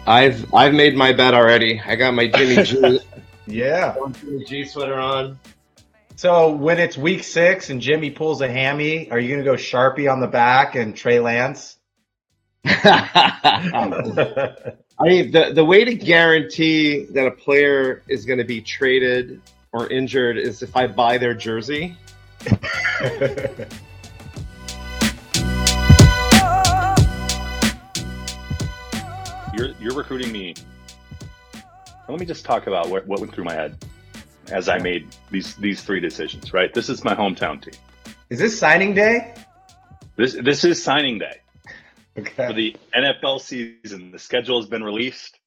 I've made my bet already. I got my Jimmy G Yeah. Jimmy G sweater on. So when it's week 6 and Jimmy pulls a hammy, are you going to go Sharpie on the back and Trey Lance? I mean, the way to guarantee that a player is going to be traded or injured is if I buy their jersey. You're recruiting me. Let me just talk about what went through my head as I made these three decisions. Right, this is my hometown team. Is this signing day? This is signing day Okay. for the NFL season. The schedule has been released.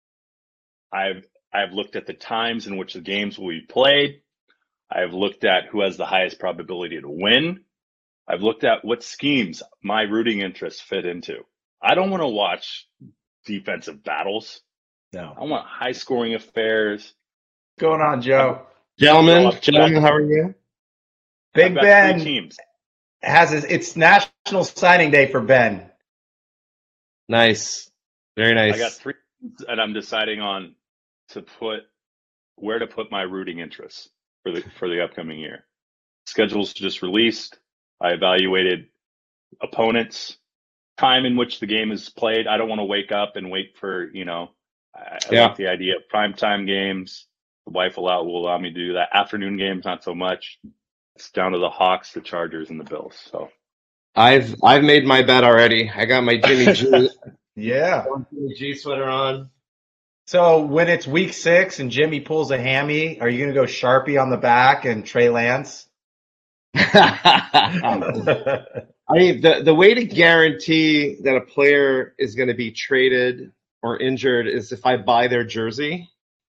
I've looked at the times in which the games will be played. I've looked at who has the highest probability to win. I've looked at what schemes my rooting interests fit into. I don't want to watch defensive battles. No. I want high scoring affairs. What's going on, Joe? Gentlemen, No, how are you? Big I've got Ben three teams. it's National Signing Day for Ben. Nice. Very nice. I got three teams, and I'm deciding on where to put my rooting interests for the upcoming year. Schedule's just released. I evaluated opponents, time in which the game is played. I don't want to wake up and wait for, I like the idea of primetime games. The wife will allow me to do that. Afternoon games, not so much. It's down to the Hawks, the Chargers, and the Bills. So I've made my bet already. I got my Jimmy G Yeah. Jimmy G sweater on. So when it's week 6 and Jimmy pulls a hammy, are you going to go Sharpie on the back and Trey Lance? I mean, the way to guarantee that a player is going to be traded or injured is if I buy their jersey.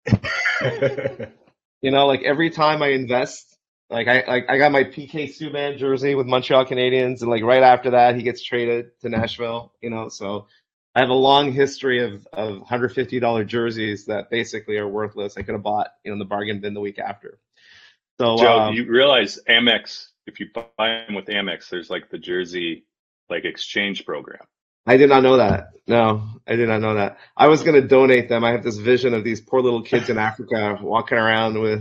Like every time I invest, like I got my PK Subban jersey with Montreal Canadiens, and like right after that he gets traded to Nashville. So I have a long history of $150 jerseys that basically are worthless. I could have bought in the bargain bin the week after. So Joe, you realize Amex, if you buy them with Amex, there's like the jersey exchange program. I did not know that. No, I did not know that. I was going to donate them. I have this vision of these poor little kids in Africa walking around with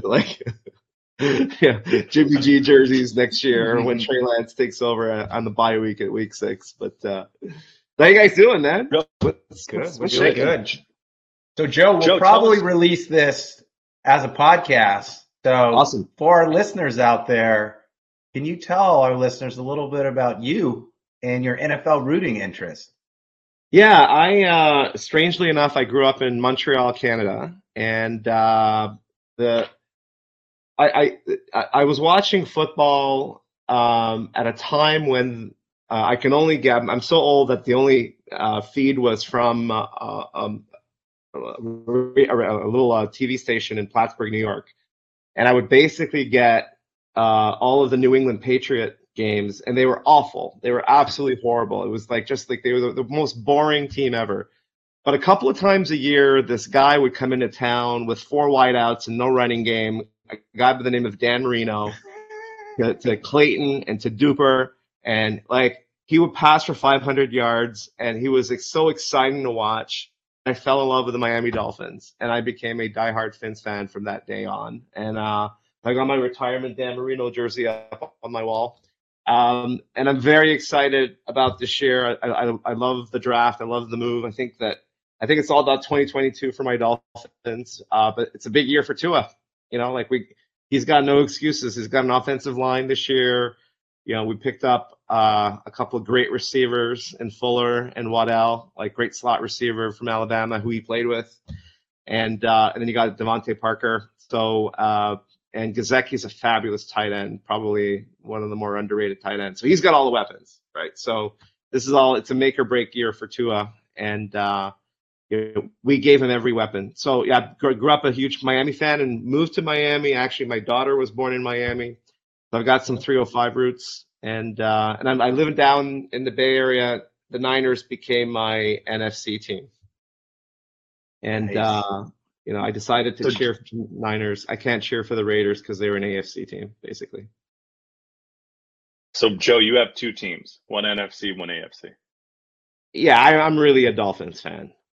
Jimmy G jerseys next year when Trey Lance takes over on the bye week at week 6. But how you guys doing, man? What's really good. So Joe, we'll probably release this as a podcast. So awesome. For our listeners out there, can you tell our listeners a little bit about you and your NFL rooting interest? Yeah, I strangely enough, I grew up in Montreal, Canada, and I was watching football at a time when I can only get. I'm so old that the only feed was from a little TV station in Plattsburgh, New York, and I would basically get all of the New England Patriot games, and they were awful. They were absolutely horrible. It was just like they were the most boring team ever. But a couple of times a year, this guy would come into town with 4 wideouts and no running game. A guy by the name of Dan Marino to Clayton and to Duper, and he would pass for 500 yards, and he was so exciting to watch. I fell in love with the Miami Dolphins, and I became a diehard Fins fan from that day on. And I got my retirement Dan Marino jersey up on my wall. And I'm very excited about this year. I love the draft. I love the move. I think it's all about 2022 for my Dolphins. But it's a big year for Tua. He's got no excuses. He's got an offensive line this year. We picked up a couple of great receivers in Fuller and Waddell, great slot receiver from Alabama who he played with, and then you got Devontae Parker. So and Gesicki's a fabulous tight end, probably one of the more underrated tight ends. So he's got all the weapons, right? So it's a make or break year for Tua, and we gave him every weapon. So yeah, grew up a huge Miami fan and moved to Miami. Actually, my daughter was born in Miami. So I've got some 305 roots, and I live down in the Bay Area. The Niners became my NFC team, and Nice. I decided to cheer for the Niners. I can't cheer for the Raiders because they were an AFC team, basically. So Joe, you have 2 teams, one NFC, one AFC. Yeah, I'm really a Dolphins fan.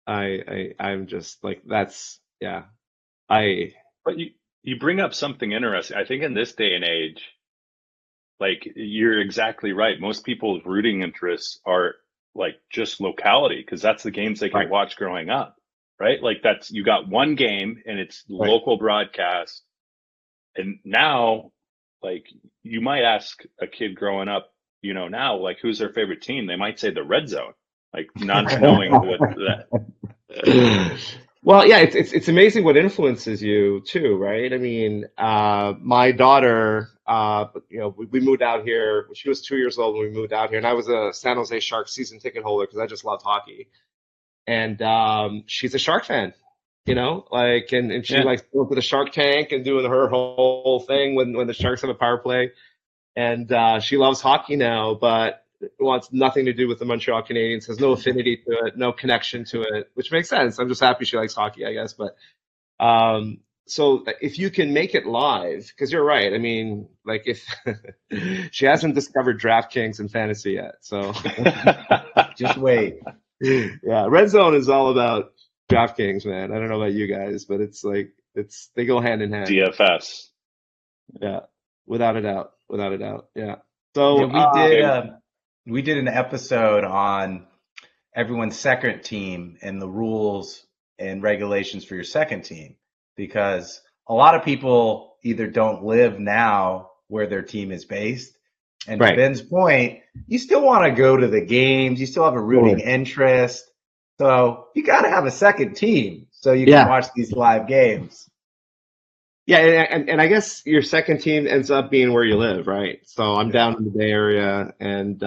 I'm just like that's yeah. I But you bring up something interesting. I think in this day and age, like you're exactly right. Most people's rooting interests are like just locality because that's the games they can right watch growing up, right? Like that's you got one game and it's right. local broadcast. And now, like you might ask a kid growing up, now like who's their favorite team? They might say the Red Zone, like not knowing what that. Well, yeah, it's amazing what influences you too, right? I mean, my daughter, we moved out here. She was 2 years old when we moved out here, and I was a San Jose Sharks season ticket holder because I just loved hockey. And she's a Shark fan, like, and she Yeah. likes going to the Shark Tank and doing her whole thing when the Sharks have a power play. And she loves hockey now, but wants nothing to do with the Montreal Canadiens, has no affinity to it, no connection to it, which makes sense. I'm just happy she likes hockey, I guess. But so if you can make it live, because you're right. I mean, like if she hasn't discovered DraftKings and fantasy yet, so Just wait. yeah, Red Zone is all about DraftKings, man. I don't know about you guys, but it's like they go hand in hand. DFS. Yeah, without a doubt, without a doubt. Yeah. Yeah, So we did an episode on everyone's second team and the rules and regulations for your second team because a lot of people either don't live now where their team is based. And to right. Ben's point, you still want to go to the games, you still have a rooting interest. So you got to have a second team so you can watch these live games. Yeah, and I guess your second team ends up being where you live, right? So I'm down in the Bay Area, and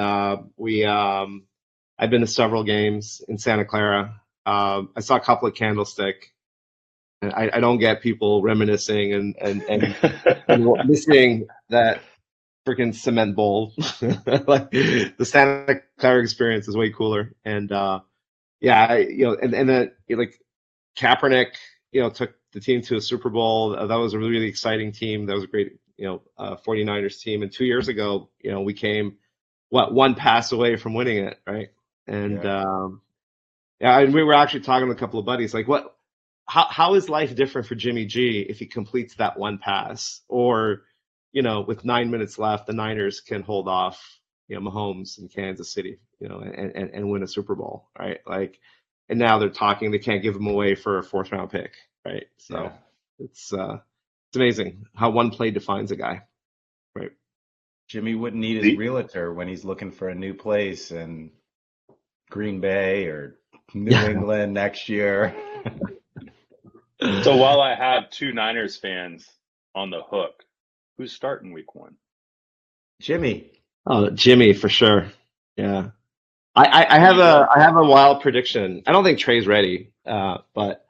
I've been to several games in Santa Clara. I saw a couple at Candlestick, and I don't get people reminiscing and missing that freaking cement bowl. Like the Santa Clara experience is way cooler, and and then like Kaepernick, took the team to a Super Bowl. That was a really exciting team. That was a great, 49ers team. And 2 years ago, we came, one pass away from winning it, right? And and we were actually talking to a couple of buddies, like, how is life different for Jimmy G if he completes that one pass, or, with 9 minutes left, the Niners can hold off, Mahomes in Kansas City, and win a Super Bowl, right? Like, and now they're talking, they can't give him away for a 4th round pick. Right. So it's amazing how one play defines a guy. Right. Jimmy wouldn't need his realtor when he's looking for a new place in Green Bay or New England next year. So while I have 2 Niners fans on the hook, who's starting week 1? Jimmy. Oh, Jimmy for sure. Yeah. I have a wild prediction. I don't think Trey's ready, but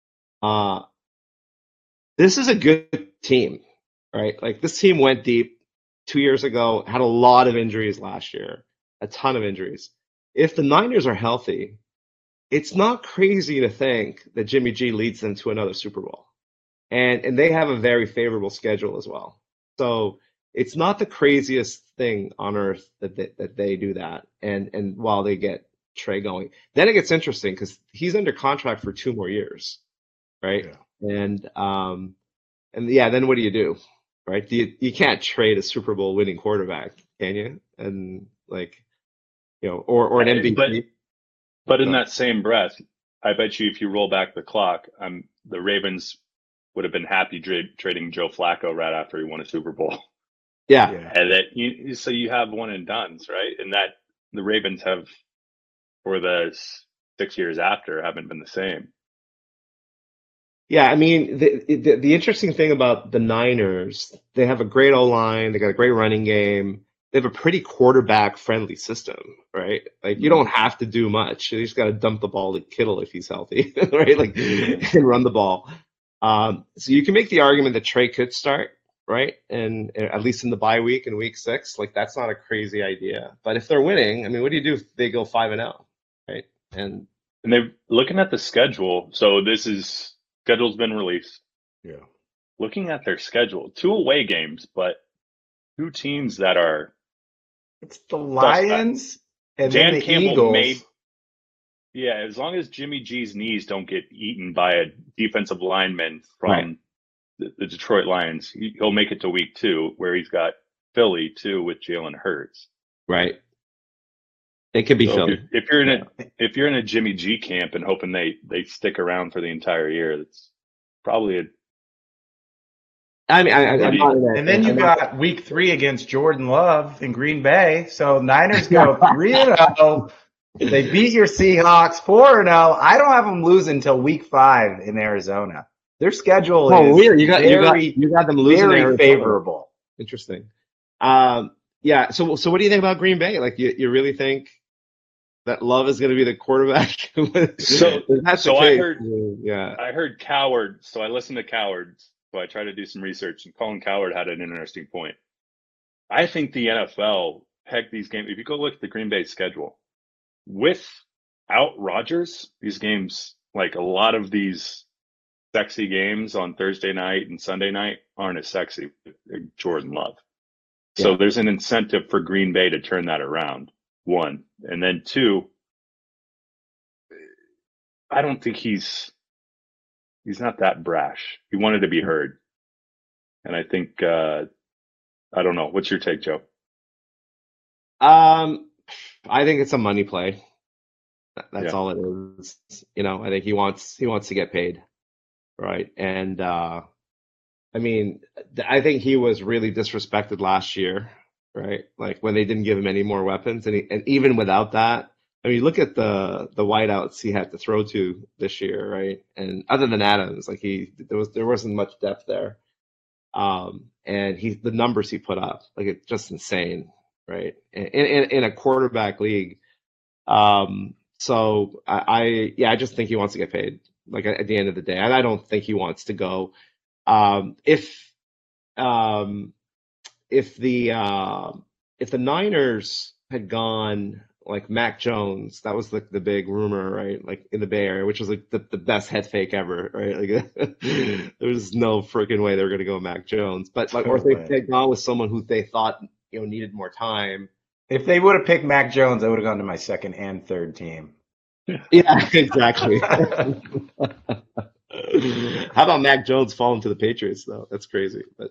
this is a good team, right? Like this team went deep 2 years ago, had a lot of injuries last year, a ton of injuries. If the Niners are healthy, it's not crazy to think that Jimmy G leads them to another Super Bowl. And they have a very favorable schedule as well. So it's not the craziest thing on earth that they do that. And while they get Trey going, then it gets interesting because he's under contract for 2 more years, right? Yeah. And then what do you do, right? You can't trade a Super Bowl winning quarterback, can you? And like, or an MVP. But in that same breath, I bet you if you roll back the clock, the Ravens would have been happy trading Joe Flacco right after he won a Super Bowl. Yeah. And so you have one and dones, right? And that the Ravens have, for the 6 years after, haven't been the same. Yeah, I mean, the interesting thing about the Niners, they have a great O-line, they got a great running game, they have a pretty quarterback-friendly system, right? Like, you don't have to do much. You just got to dump the ball to Kittle if he's healthy, right? Like, and run the ball. So you can make the argument that Trey could start, right? And at least in the bye week in week 6, like, that's not a crazy idea. But if they're winning, I mean, what do you do if they go 5-0, right? And they're looking at the schedule. So schedule's been released. Yeah. Looking at their schedule, 2 away games, but 2 teams that are. It's the Lions and then the Eagles. Yeah, as long as Jimmy G's knees don't get eaten by a defensive lineman from Right. the Detroit Lions, he'll make it to week 2, where he's got Philly too with Jalen Hurts. Right. It could be So Philly. if you're in a Jimmy G camp and hoping they stick around for the entire year, that's probably a I mean, I'm not in that. And then you got week 3 against Jordan Love in Green Bay. So Niners go 3-0. They beat your Seahawks 4-0. I don't have them losing until week 5 in Arizona. Their schedule is weird. You got them losing very favorable. Interesting. Yeah. So what do you think about Green Bay? Like, you really think that Love is going to be the quarterback? I heard Coward. So I listened to Cowards. So I tried to do some research, and Colin Coward had an interesting point. I think the NFL pegged these games. If you go look at the Green Bay schedule, without Rodgers, these games, like a lot of these sexy games on Thursday night and Sunday night, aren't as sexy with Jordan Love. So Yeah. there's an incentive for Green Bay to turn that around, 1. And then 2, I don't think he's not that brash. He wanted to be heard. And I think, I don't know. What's your take, Joe? I think it's a money play. That's Yeah. all it is. I think he wants to get paid, right? And I mean, I think he was really disrespected last year, right? Like when they didn't give him any more weapons, and even without that, I mean, look at the wideouts he had to throw to this year, right? And other than Adams, like there wasn't much depth there. And the numbers he put up, like, it's just insane, right? In a quarterback league. So I just think he wants to get paid, like, at the end of the day, and I don't think he wants to go. If the Niners had gone like Mac Jones, that was like the big rumor, right? Like in the Bay Area, which was like the best head fake ever, right? Like there's no freaking way they were going to go Mac Jones, but like, or if they had gone with someone who they thought needed more time. If they would have picked Mac Jones, I would have gone to my 2nd and 3rd team. Yeah, exactly. How about Mac Jones falling to the Patriots though? That's crazy. But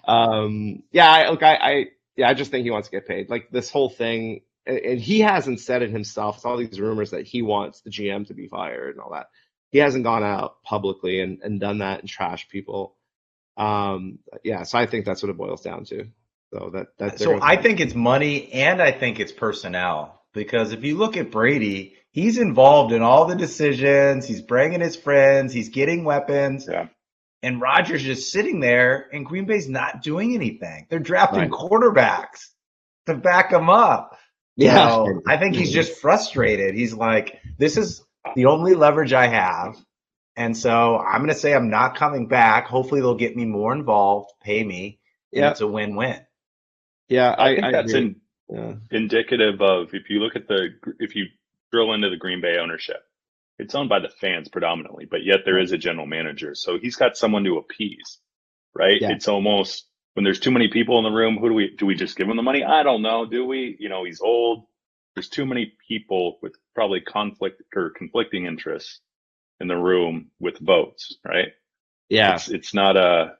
I just think he wants to get paid. Like this whole thing, and he hasn't said it himself. It's all these rumors that he wants the GM to be fired and all that. He hasn't gone out publicly and done that and trashed people. So I think that's what it boils down to. So I think it's money, and I think it's personnel, because if you look at Brady, he's involved in all the decisions. He's bringing his friends. He's getting weapons. Yeah. And Rodgers just sitting there, and Green Bay's not doing anything. They're drafting Right. quarterbacks to back him up. Yeah. So I think he's just frustrated. He's like, this is the only leverage I have. And so I'm going to say I'm not coming back. Hopefully they'll get me more involved, pay me. And it's a win-win. Yeah, I think that's agree. indicative of, if you drill into the Green Bay ownership, it's owned by the fans predominantly, but yet there is a general manager. So he's got someone to appease, right? Yeah. It's almost, when there's too many people in the room, do we just give him the money? I don't know. Do we? He's old. There's too many people with probably conflicting interests in the room with votes, right? Yeah. It's not a,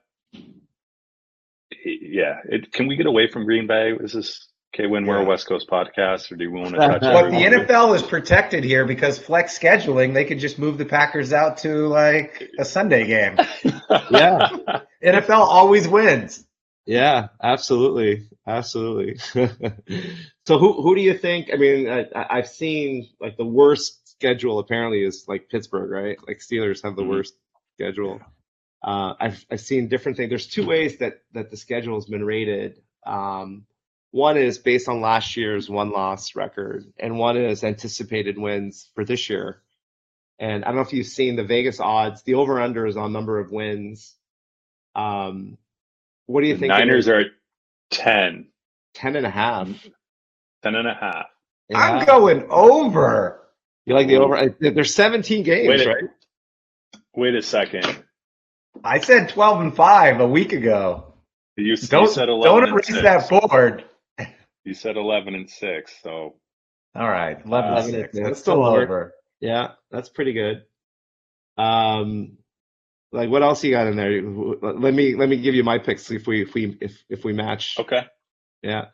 can we get away from Green Bay? Is this okay when we're a West Coast podcast, or do we want to touch But the everyone? NFL is protected here because flex scheduling, they could just move the Packers out to like a Sunday game. Yeah. NFL always wins. Yeah, absolutely. So who do you think? I mean, I've seen like the worst schedule apparently is like Pittsburgh, right? Like Steelers have the worst schedule. I've seen different things. There's 2 ways that the schedule has been rated. One is based on last year's 1-loss record, and one is anticipated wins for this year. And I don't know if you've seen the Vegas odds. The over/under is on number of wins. What do you think? Niners are at 10. 10.5. 10.5. Yeah. I'm going over. You like the over? There's 17 games, right? Wait a second. I said 12-5 a week ago. You Don't said 11 don't and erase 6. that board. You said 11 and 6. So All right, 11-6. Yeah, That's still over. Yeah, that's pretty good. Like what else you got in there? Let me give you my picks if we match. Okay. Yeah.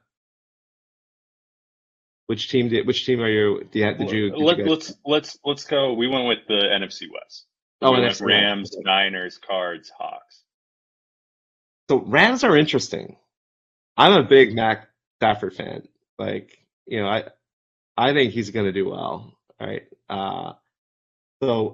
Which team are you? Did you guys? Let's go. We went with the NFC West. Oh, We went NFC West. Rams, Okay. Niners, Cards, Hawks. So Rams are interesting. I'm a big Mac Stafford fan. Like, I think he's going to do well. Right. So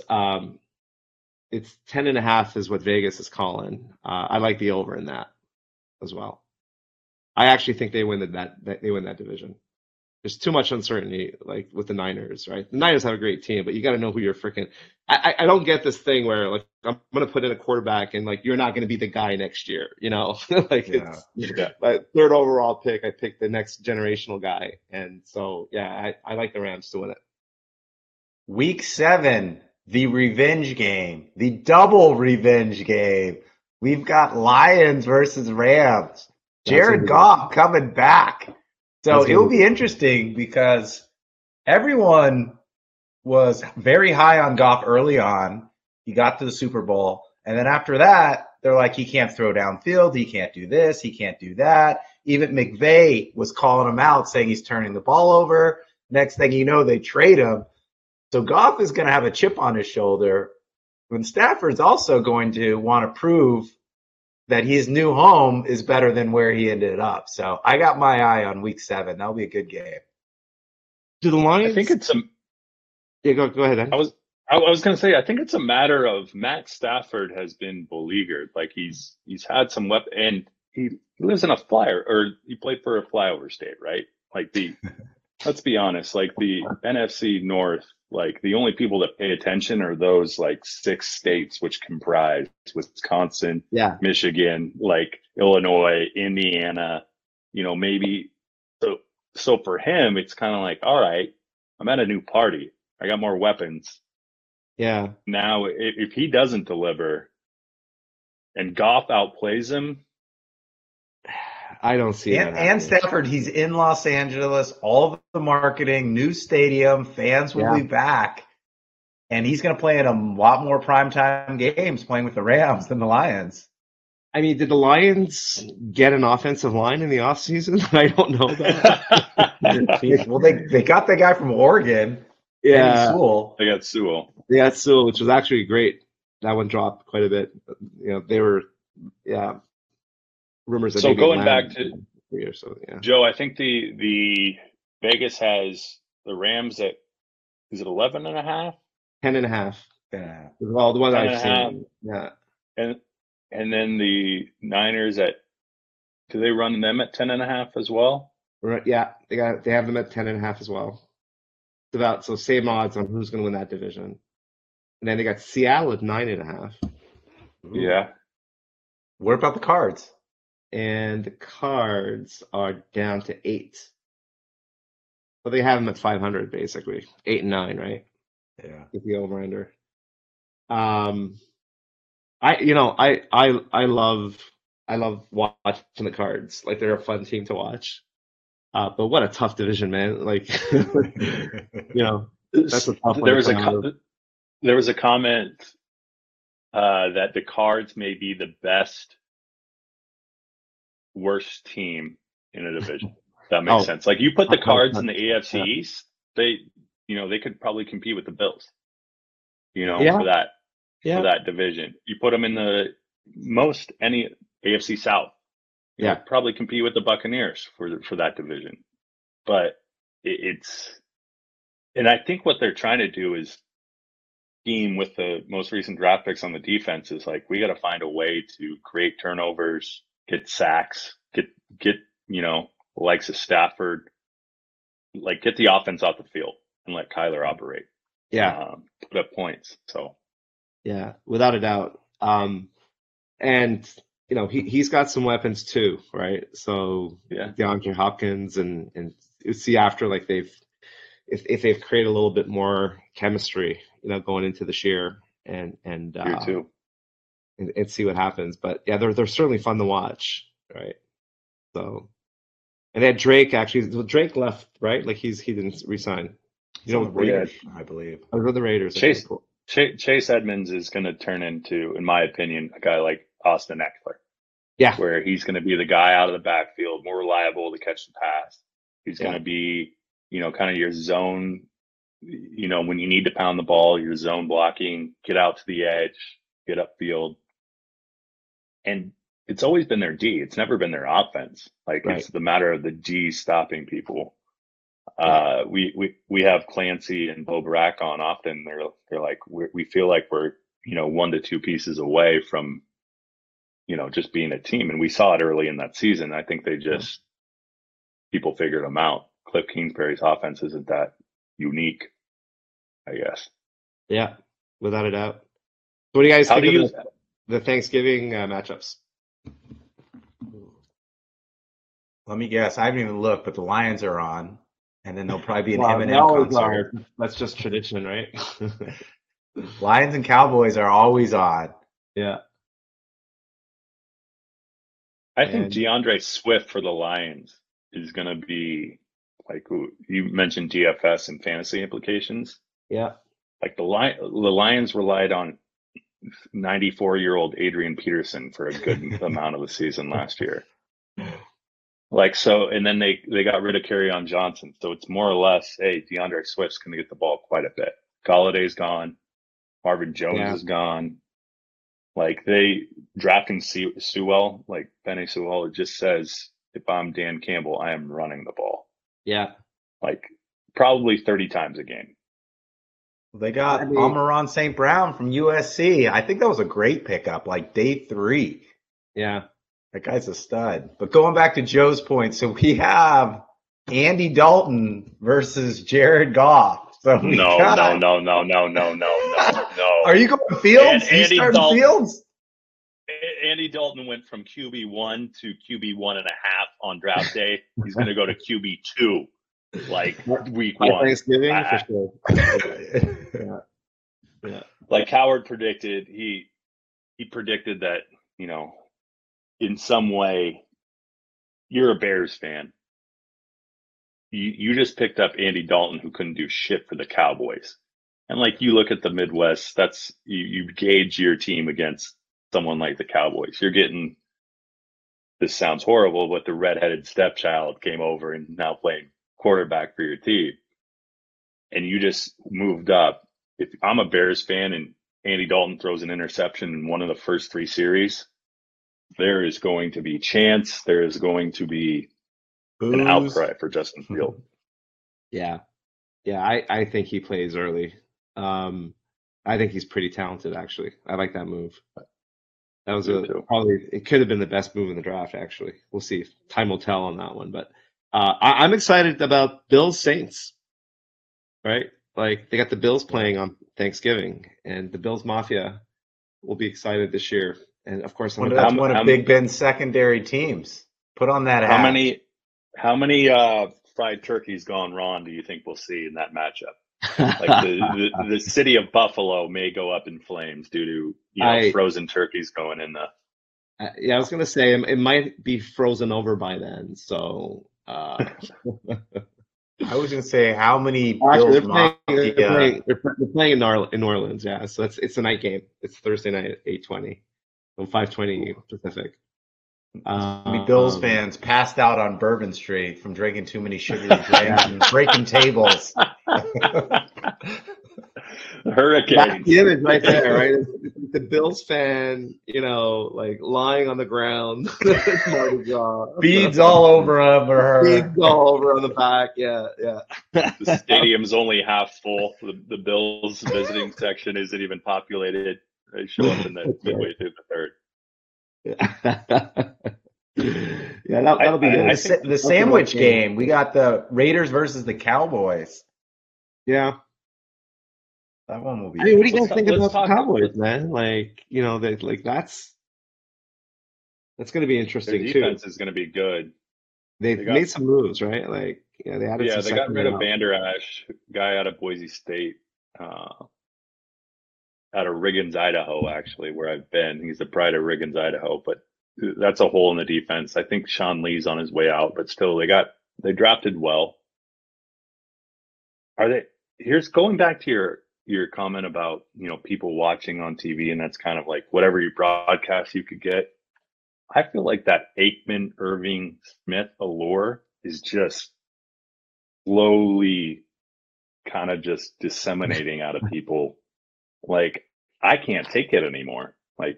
it's 10.5 is what Vegas is calling. I like the over in that as well. I actually think they win they win that division. There's too much uncertainty, like with the Niners, right? The Niners have a great team, but you got to know who you're freaking. I don't get this thing where like I'm gonna put in a quarterback and like you're not gonna be the guy next year, like Yeah. it's my third overall pick. I picked the next generational guy, and so yeah, I like the Rams to win it. Week 7, the revenge game, the double revenge game. We've got Lions versus Rams. Jared Goff coming back. So it will be interesting because everyone was very high on Goff early on. He got to the Super Bowl. And then after that, they're like, he can't throw downfield. He can't do this. He can't do that. Even McVay was calling him out, saying he's turning the ball over. Next thing you know, they trade him. So Goff is going to have a chip on his shoulder. When Stafford's also going to want to prove that his new home is better than where he ended up. So I got my eye on week 7. That'll be a good game. Do the Lions? I think it's a. Yeah, go ahead. Ed. I was going to say I think it's a matter of Matt Stafford has been beleaguered. Like he's had some weapon, and he lives in a he played for a flyover state, right? Like let's be honest, like the NFC North, like the only people that pay attention are those like 6 states which comprise Wisconsin, Michigan, like Illinois, Indiana, maybe. So for him, it's kind of like, all right, I'm at a new party. I got more weapons. Yeah. Now, if he doesn't deliver and Goff outplays him, I don't see that. And Stafford, he's in Los Angeles, all of the marketing, new stadium, fans will be back. And he's going to play in a lot more primetime games playing with the Rams than the Lions. I mean, did the Lions get an offensive line in the offseason? I don't know that. Well, they got the guy from Oregon. Yeah. Sewell. They got Sewell. They got Sewell, which was actually great. That one dropped quite a bit. They were, rumors. So going back to Joe, I think the Vegas has the Rams at, is it 11.5? 10.5. Yeah. Well, the one I've seen. Yeah. And then the Niners do they run them at 10.5 as well? Right. Yeah, they have them at 10.5 as well. So same odds on who's going to win that division. And then they got Seattle at 9.5. Yeah. What about the Cards? And the Cards are down to 8. But they have them at 500 basically, 8 and 9, right? Yeah. With the over under. I love watching the Cards. Like they're a fun team to watch. But what a tough division, man! Like, that's a tough one. There was a comment that the Cards may be the best worst team in a division. That makes sense. Like you put the Cards in the AFC East, they could probably compete with the Bills. For that division. You put them in any AFC South. Probably compete with the Buccaneers for that division. But and I think what they're trying to do is scheme with the most recent draft picks on the defense is like, we got to find a way to create turnovers, get sacks, get likes of Stafford, like get the offense off the field and let Kyler operate. Yeah. Put up points. So. Yeah, without a doubt. And he's got some weapons too, right? So DeAndre Hopkins and see after like if they've created a little bit more chemistry, going into this year and see what happens. But yeah, they're certainly fun to watch, right? So, and then Drake actually. Well, Drake left, right? Like he didn't resign. He's on the Brady? Raiders, I believe. I was with the Raiders. Chase Okay, cool. Chase Edmonds is going to turn into, in my opinion, a guy like Austin Eckler, Yeah, where he's going to be the guy out of the backfield, more reliable to catch the pass. He's going Yeah. to be, kind of your zone, when you need to pound the ball, your zone blocking, get out to the edge, get upfield. And it's always been their D. It's never been their offense. Like Right. it's the matter of the D stopping people. Yeah. We have Clancy and Bo Brack on often. They're like, we feel like we're, 1 to 2 pieces away from, just being a team. And we saw it early in that season. I think people figured them out. Cliff Kingsbury's offense isn't that unique, I guess. Yeah, without a doubt. So what do you guys How think do you, of the Thanksgiving matchups? Let me guess. I haven't even looked, but the Lions are on, and then there'll probably be an Well, they Eminem always concert. are. That's just tradition, right? Lions and Cowboys are always on. Yeah. I think And- DeAndre Swift for the Lions is going to be like, you mentioned DFS and fantasy implications. Yeah. Like the Lions relied on 94-year-old Adrian Peterson for a good amount of the season last year. Like, so, and then they got rid of Kerryon Johnson. So it's more or less, hey, DeAndre Swift's going to get the ball quite a bit. Galladay's gone. Marvin Jones is gone. Like they drafting Sewell, like Penny Sewell, it just says, if I'm Dan Campbell, I am running the ball. Yeah. Like probably 30 times a game. They got Amon-Ra St. Brown from USC. I think that was a great pickup, like day 3. Yeah. That guy's a stud. But going back to Joe's point, so we have Andy Dalton versus Jared Goff. So No. Are you going Fields? You Andy starting Dalton. Fields? Andy Dalton went from QB1 to QB1.5 on draft day. He's going to go to QB2 like week By 1. Thanksgiving, for sure. Yeah. Like Howard predicted, he predicted that, in some way, you're a Bears fan. You just picked up Andy Dalton, who couldn't do shit for the Cowboys. And like you look at the Midwest, that's you gauge your team against someone like the Cowboys. You're getting, this sounds horrible, but the redheaded stepchild came over and now playing quarterback for your team. And you just moved up. If I'm a Bears fan and Andy Dalton throws an interception in one of the first 3 series, there is going to be chants. There is going to be an outcry for Justin Fields. Yeah. I think he plays early. I think he's pretty talented, actually. I like that move. That was it could have been the best move in the draft, actually. We'll see. Time will tell on that one. But I'm excited about Bills Saints, right? Like they got the Bills playing on Thanksgiving, and the Bills Mafia will be excited this year. And of course, one of Big Ben's secondary teams. Put on that hat. How many fried turkeys gone wrong do you think we'll see in that matchup? Like the city of Buffalo may go up in flames due to frozen turkeys going in the. Yeah, I was gonna say it might be frozen over by then. So I was gonna say how many. Actually, Bills they're playing in New Orleans. Yeah, so it's a night game. It's Thursday night at 8:20, so 5:20 Pacific. Bills fans passed out on Bourbon Street from drinking too many sugary drinks and breaking tables. Hurricanes. That's the image right there, right? The Bills fan, like lying on the ground. Beads all over him or her. Beads all over on the back. Yeah. The stadium's only half full. The Bills visiting section isn't even populated. They show up in the midway through the third. Yeah, that'll be good. The sandwich game. We got the Raiders versus the Cowboys. Yeah. That one will be. I mean, what do you guys think about the Cowboys, man? Like, that's going to be interesting too. Their defense is going to be good. They made some moves, right? Like, they added. Yeah, they got rid of Vander Esch, guy out of Boise State, out of Riggins, Idaho, actually, where I've been. He's the pride of Riggins, Idaho, but that's a hole in the defense. I think Sean Lee's on his way out, but still, they drafted well. Are they? here's going back to your comment about, people watching on TV, and that's kind of like whatever you broadcast you could get. I feel like that Aikman, Irving, Smith allure is just slowly kind of just disseminating out of people. Like, I can't take it anymore. Like,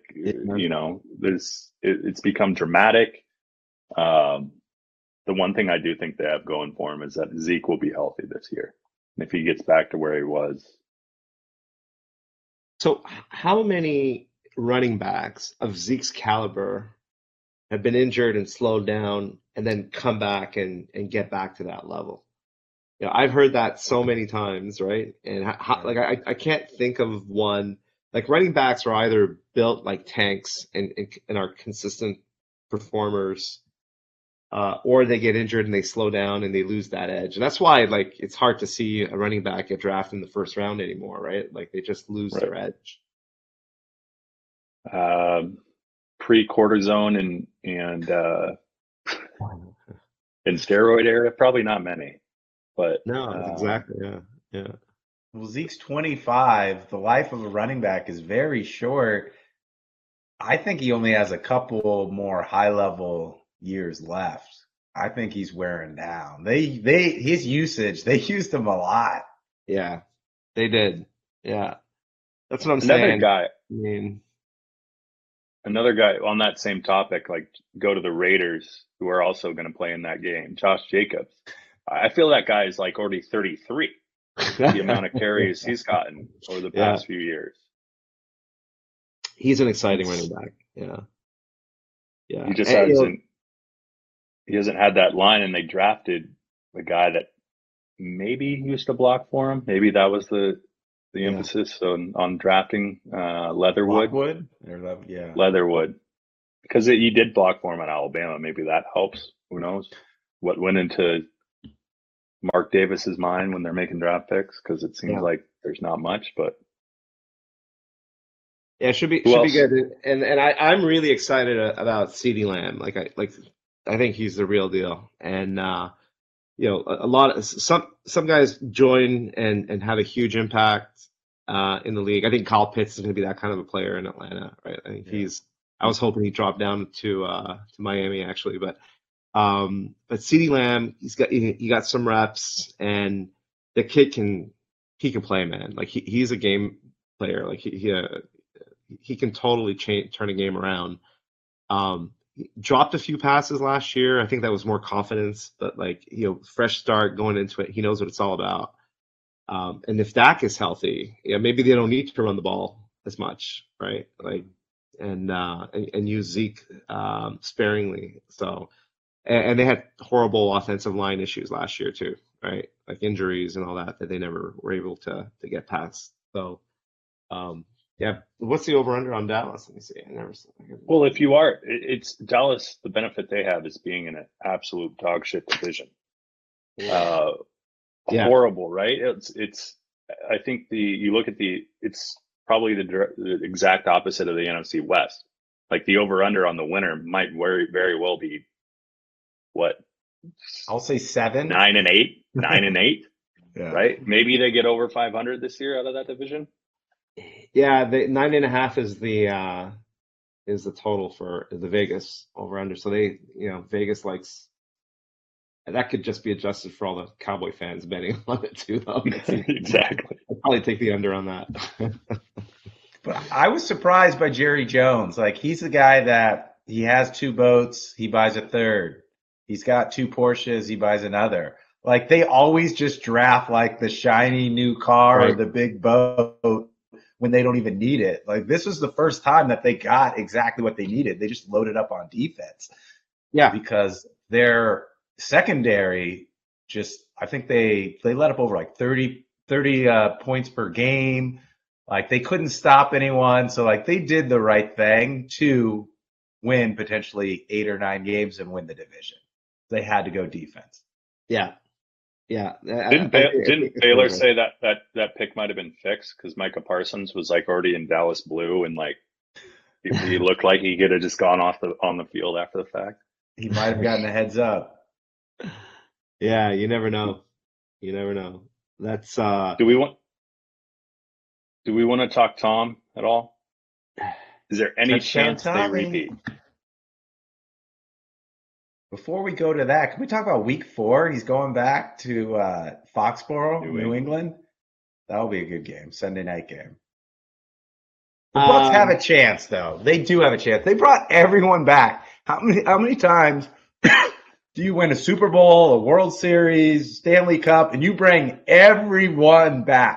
it's become dramatic. The one thing I do think they have going for him is that Zeke will be healthy this year. And if he gets back to where he was. So how many running backs of Zeke's caliber have been injured and slowed down and then come back and get back to that level? I've heard that so many times, right? And I can't think of one. Like, running backs are either built like tanks and are consistent performers, or they get injured and they slow down and they lose that edge. And that's why, like, it's hard to see a running back get drafted in the first round anymore, right? Like, they just lose their edge. Pre-cortisone and steroid era, probably not many. But no, exactly, yeah. Well, Zeke's 25. The life of a running back is very short. I think he only has a couple more high-level years left. I think he's wearing down. His usage, they used him a lot. Yeah, they did. Yeah, that's what I'm saying. Another guy on that same topic, like, go to the Raiders, who are also going to play in that game, Josh Jacobs. I feel that guy is like already 33. The amount of carries he's gotten over the past few years. He's an exciting running back. Yeah. He just he hasn't had that line, and they drafted a guy that maybe used to block for him. Maybe that was the emphasis on drafting Leatherwood. Leatherwood. Because he did block for him at Alabama. Maybe that helps. Who knows what went into Mark Davis's mind when they're making draft picks, because it seems like there's not much, but it should be good. And I'm really excited about CeeDee Lamb. I think he's the real deal. And a lot of some guys join and have a huge impact in the league. I think Kyle Pitts is going to be that kind of a player in Atlanta, right? I think I was hoping he dropped down to Miami, actually, but CeeDee Lamb, he got some reps, and the kid can play, man. Like, he's a game player. Like, he can totally turn a game around. He dropped a few passes last year. I think that was more confidence, but fresh start going into it. He knows what it's all about. And if Dak is healthy, maybe they don't need to run the ball as much, right? Like, and use Zeke sparingly. So. And they had horrible offensive line issues last year too, right? Like injuries and all that they never were able to get past. So, what's the over/under on Dallas? Let me see. Well, if you it's Dallas. The benefit they have is being in an absolute dog shit division. Horrible, right? It's. I think you look at it's probably the exact opposite of the NFC West. Like, the over/under on the winner might very, very well be. What? I'll say 7, 9 and 8, 9 and 8. Right? Maybe they get over 500 this year out of that division. Yeah, the 9.5 is the total for the Vegas over under. So Vegas likes. That could just be adjusted for all the Cowboy fans betting on it too, though. Exactly. I'd probably take the under on that. But I was surprised by Jerry Jones. Like, he's the guy that he has 2 boats, he buys a third. He's got 2 Porsches, he buys another. Like, they always just draft like the shiny new car or the big boat when they don't even need it. Like, this was the first time that they got exactly what they needed. They just loaded up on defense. Yeah. Because their secondary I think they let up over like 30 points per game. Like, they couldn't stop anyone. So, like, they did the right thing to win potentially 8 or 9 games and win the division. They had to go defense. Yeah. Didn't Baylor say that pick might have been fixed because Micah Parsons was like already in Dallas blue, and like he looked like he could have just gone on the field after the fact? He might have gotten a heads up. Yeah, you never know. That's Do we want to talk Tom at all? Is there any Touchdown chance they Tommy. repeat? Before we go to that, can we talk about week 4? He's going back to Foxborough, New England. That'll be a good game, Sunday night game. The Bucks have a chance, though. They do have a chance. They brought everyone back. How many times do you win a Super Bowl, a World Series, Stanley Cup, and you bring everyone back?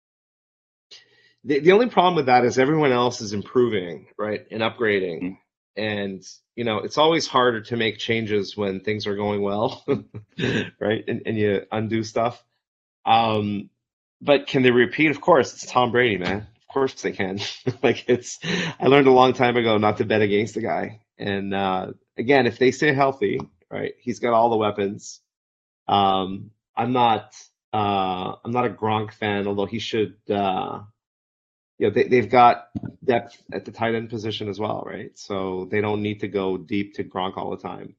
The only problem with that is everyone else is improving, right, and upgrading. Mhm. And, it's always harder to make changes when things are going well, right? And you undo stuff. But can they repeat? Of course, it's Tom Brady, man. Of course they can. I learned a long time ago not to bet against the guy. And again, if they stay healthy, right, he's got all the weapons. I'm not a Gronk fan, although he should. They've got depth at the tight end position as well, right? So they don't need to go deep to Gronk all the time.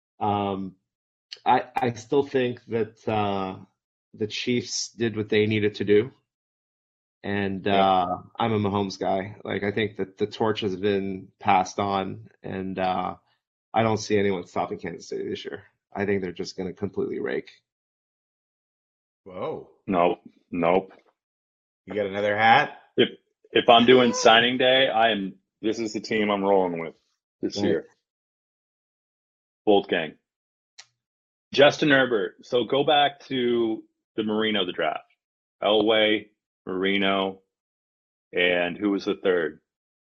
I still think that the Chiefs did what they needed to do, and I'm a Mahomes guy. I think that the torch has been passed on, and I don't see anyone stopping Kansas City this year. I think they're just going to completely rake. Whoa! Nope. You got another hat? If I'm doing signing day, this is the team I'm rolling with this year. Bolt gang. Justin Herbert. So go back to the Marino, the draft. Elway, Marino, and who was the third?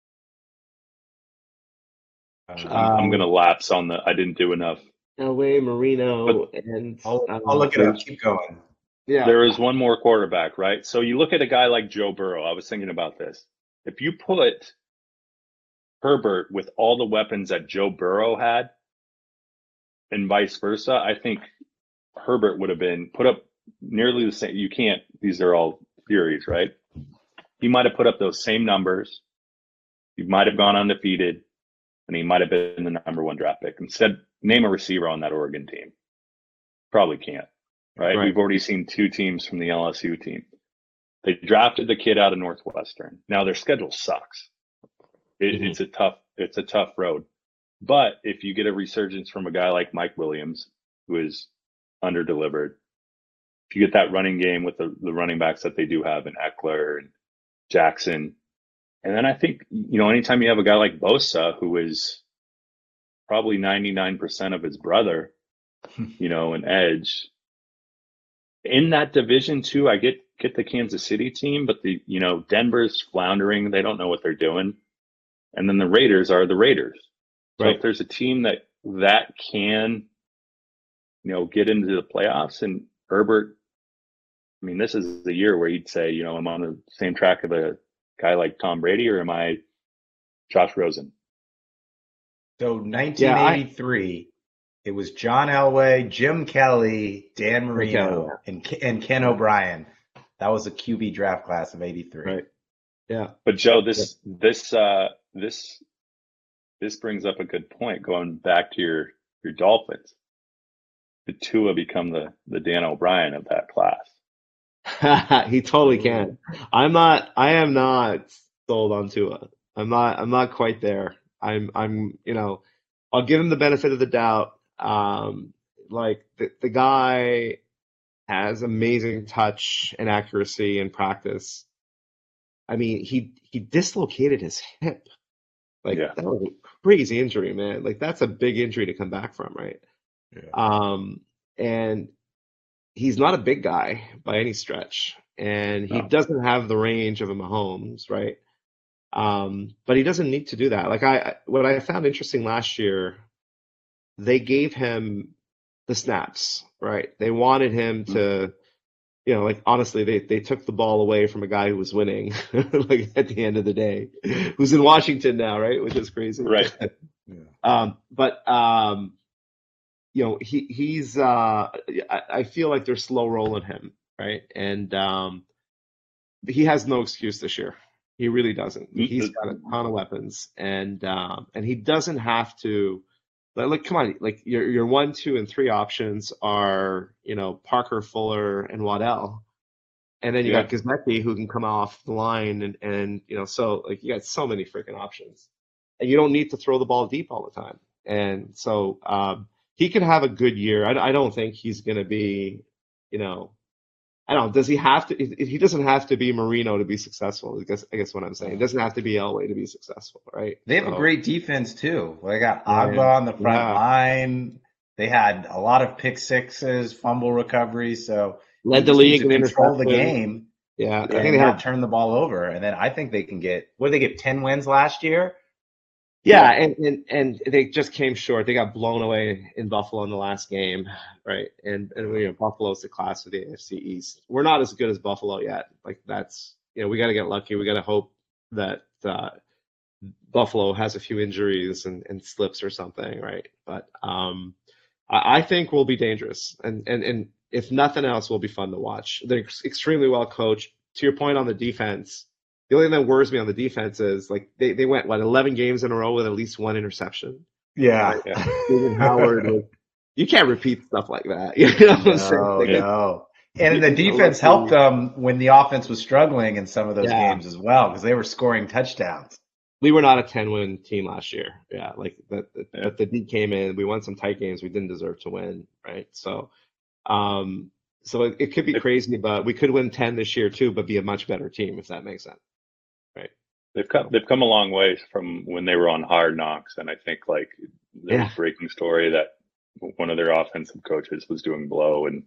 I'm going to lapse on I didn't do enough. Elway, Marino, and I'll look it up. Keep going. Yeah. There is one more quarterback, right? So you look at a guy like Joe Burrow. I was thinking about this. If you put Herbert with all the weapons that Joe Burrow had and vice versa, I think Herbert would have been put up nearly the same. You can't, these are all theories, right? He might have put up those same numbers. He might have gone undefeated, and he might have been the number 1 draft pick. Instead, name a receiver on that Oregon team. Probably can't. Right? We've already seen 2 teams from the LSU team. They drafted the kid out of Northwestern. Now their schedule sucks. It's a tough road. But if you get a resurgence from a guy like Mike Williams, who is underdelivered, if you get that running game with the running backs that they do have in Eckler and Jackson, and then I think, anytime you have a guy like Bosa, who is probably 99% of his brother, an edge. In that division too, I get the Kansas City team, but Denver's floundering. They don't know what they're doing. And then the Raiders are the Raiders. So if there's a team that can, get into the playoffs, and Herbert, this is the year where you'd say, I'm on the same track of a guy like Tom Brady, or am I Josh Rosen? So 1983. It was John Elway, Jim Kelly, Dan Marino, and Ken O'Brien. That was a QB draft class of 83. Right. Yeah. But Joe, this brings up a good point. Going back to your Dolphins, did Tua become the Dan O'Brien of that class? He totally can. I am not sold on Tua. I'm not quite there. I'm I'll give him the benefit of the doubt. The guy has amazing touch and accuracy in practice. He dislocated his hip. That was a crazy injury, man. That's a big injury to come back from, right? Yeah. And he's not a big guy by any stretch, and he doesn't have the range of a Mahomes, right? But he doesn't need to do that. What I found interesting last year, they gave him the snaps, right? They wanted him to, honestly, they took the ball away from a guy who was winning, at the end of the day, who's in Washington now, right? Which is crazy. Right. He's, I feel like they're slow rolling him, right? And he has no excuse this year. He really doesn't. He's got a ton of weapons, and he doesn't have to. Come on, your 1, 2, and 3 options are, Parker, Fuller, and Waddell. And then you Yeah. got Gazmetti who can come off the line and so like you got so many freaking options. And you don't need to throw the ball deep all the time. And so he can have a good year. I don't think he's going to be, I don't know. Does he have to? He doesn't have to be Marino to be successful. I guess what I'm saying. It doesn't have to be Elway to be successful, right? They have a great defense too. They got Yeah, Agba on the front yeah. line. They had a lot of pick sixes, fumble recoveries. So Led he the just needs league to in control the interceptions. game. Yeah, I And think they not have. turn the ball over. And then I think they can get, what did they get, 10 wins last year? Yeah, and they just came short. They got blown away in Buffalo in the last game, right? And Buffalo's the class of the AFC East. We're not as good as Buffalo yet. Like that's we got to get lucky. We got to hope that Buffalo has a few injuries and slips or something, right? But I think we'll be dangerous, and if nothing else, will be fun to watch. They're extremely well coached. To your point on the defense. The only thing that worries me on the defense is like they went 11 games in a row with at least one interception. Yeah. Steven Howard, you can't repeat stuff like that. You know what I'm saying? No. And the defense helped them when the offense was struggling in some of those games as well because they were scoring touchdowns. We were not a 10-win team last year. Yeah, like the D came in, we won some tight games we didn't deserve to win, right? So, it could be crazy, but we could win 10 this year too, but be a much better team if that makes sense. They've come a long way from when they were on Hard Knocks, and I think like there was a breaking story that one of their offensive coaches was doing blow, and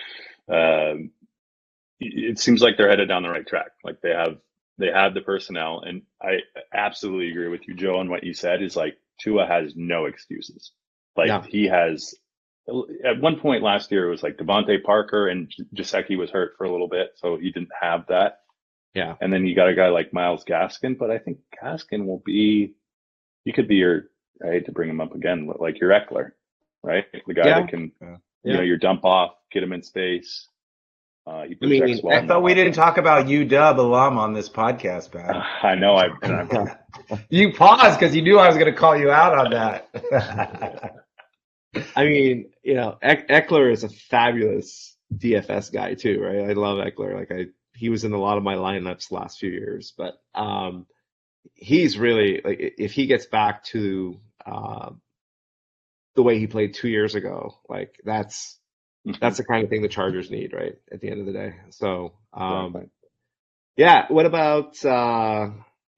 it seems like they're headed down the right track. Like they have the personnel, and I absolutely agree with you, Joe, on what you said. Is like Tua has no excuses. Like he has. At one point last year, it was like Devontae Parker and Gesicki was hurt for a little bit, so he didn't have that. Yeah. And then you got a guy like Myles Gaskin, but I think Gaskin he could be I hate to bring him up again, but like your Eckler, right? The guy that can, your dump off, get him in space. He projects well. I thought we didn't talk about UW alum on this podcast, man. I know. You paused because you knew I was going to call you out on that. I mean, Eckler is a fabulous DFS guy too, right? I love Eckler. He was in a lot of my lineups last few years, but he's really like if he gets back to the way he played 2 years ago, like that's the kind of thing the Chargers need, right? At the end of the day. So yeah. What about the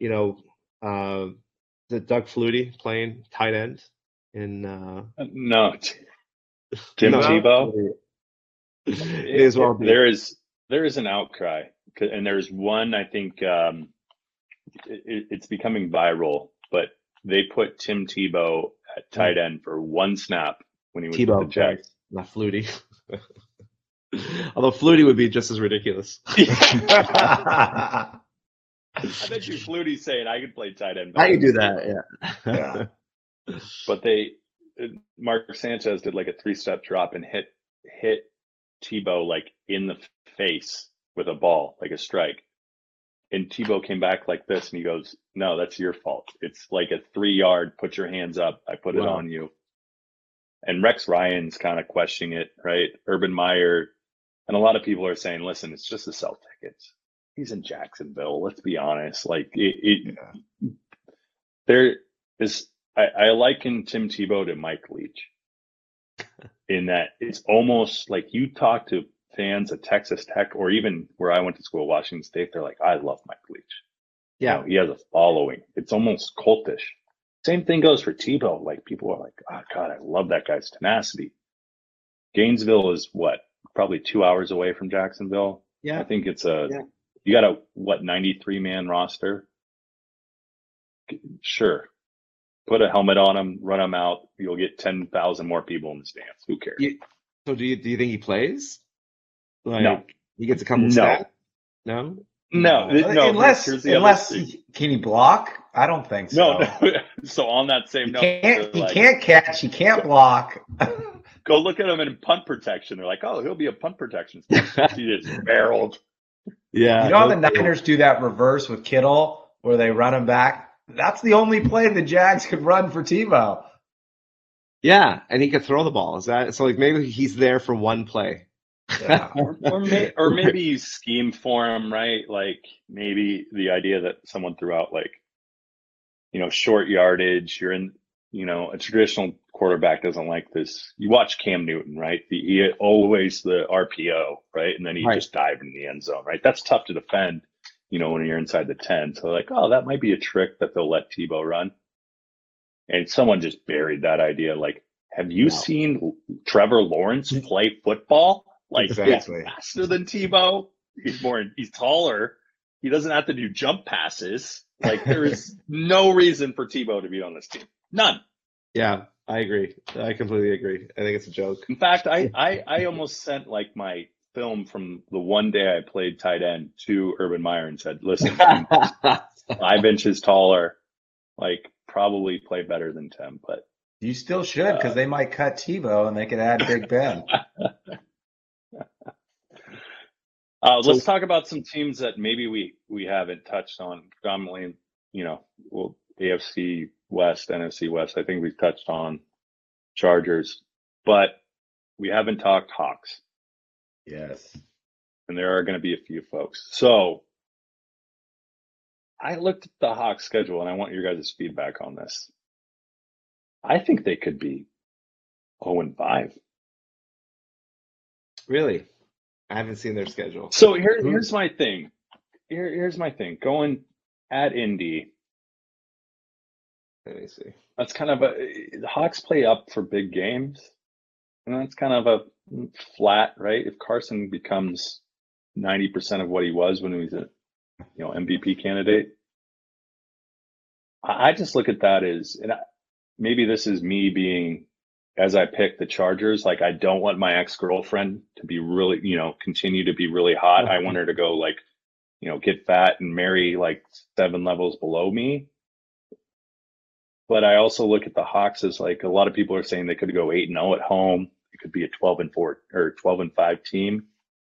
Doug Flutie playing tight end in no Tim Tebow? There is an outcry, and there's one, I think it's becoming viral, but they put Tim Tebow at tight end for one snap when he was with the Jets. Not Flutie. Although Flutie would be just as ridiculous. I bet you Flutie's saying I could play tight end. I could do that, yeah. But Mark Sanchez did like a 3-step drop and hit Tebow like in the face with a ball, like a strike. And Tebow came back like this and he goes, "No, that's your fault. It's like a 3-yard, put your hands up. I put it on you." And Rex Ryan's kind of questioning it, right? Urban Meyer and a lot of people are saying, listen, it's just to sell tickets. He's in Jacksonville. Let's be honest. Like there is, I liken Tim Tebow to Mike Leach in that it's almost like you talk to fans at Texas Tech or even where I went to school, Washington State, they're like, I love Mike Leach. Yeah. He has a following. It's almost cultish. Same thing goes for Tebow. Like people are like, oh God, I love that guy's tenacity. Gainesville is probably 2 hours away from Jacksonville. Yeah. I think it's you got a 93-man roster. Sure. Put a helmet on him, run him out. You'll get 10,000 more people in the stands. Who cares? So do you think he plays? Like, no. He gets a couple stats? No? No. Unless can he block? I don't think so. No. So on that same note, he can't catch. He can't block. Go look at him in punt protection. They're like, oh, he'll be a punt protection. He just barreled. Yeah. You know how the Niners do that reverse with Kittle where they run him back? That's the only play the Jags could run for Tebow. Yeah, and he could throw the ball. Is that so? Like maybe he's there for one play. Yeah. Or maybe you scheme for him, right? Like maybe the idea that someone threw out, like, short yardage. You're in, a traditional quarterback doesn't like this. You watch Cam Newton, right? He always the RPO, right? And then he Right. just dive in the end zone, right? That's tough to defend, when you're inside the 10. So like, oh, that might be a trick that they'll let Tebow run. And someone just buried that idea. Like, have you seen Trevor Lawrence play football? Like, Exactly. he's faster than Tebow. He's taller. He doesn't have to do jump passes. Like, there is no reason for Tebow to be on this team. None. Yeah, I agree. I completely agree. I think it's a joke. In fact, I almost sent like my film from the one day I played tight end to Urban Meyer and said, listen, I'm 5 inches taller, like probably play better than Tim, but You still should, because they might cut Tebow and they could add Big Ben. Let's talk about some teams that maybe we haven't touched on. Predominantly, AFC West, NFC West. I think we've touched on Chargers, but we haven't talked Hawks. Yes. And there are going to be a few folks. So I looked at the Hawks schedule, and I want your guys' feedback on this. I think they could be 0-5. Really? I haven't seen their schedule. So here's my thing. Here's my thing. Going at Indy. Let me see. That's kind of the Hawks play up for big games. And that's kind of a flat, right? If Carson becomes 90% of what he was when he was a MVP candidate, I just look at that as, and maybe this is me being, as I pick the Chargers, like I don't want my ex-girlfriend to be really, continue to be really hot. I want her to go like, get fat and marry like 7 levels below me. But I also look at the Hawks as like a lot of people are saying they could go 8-0 at home. It could be a 12-4 or 12-5 team.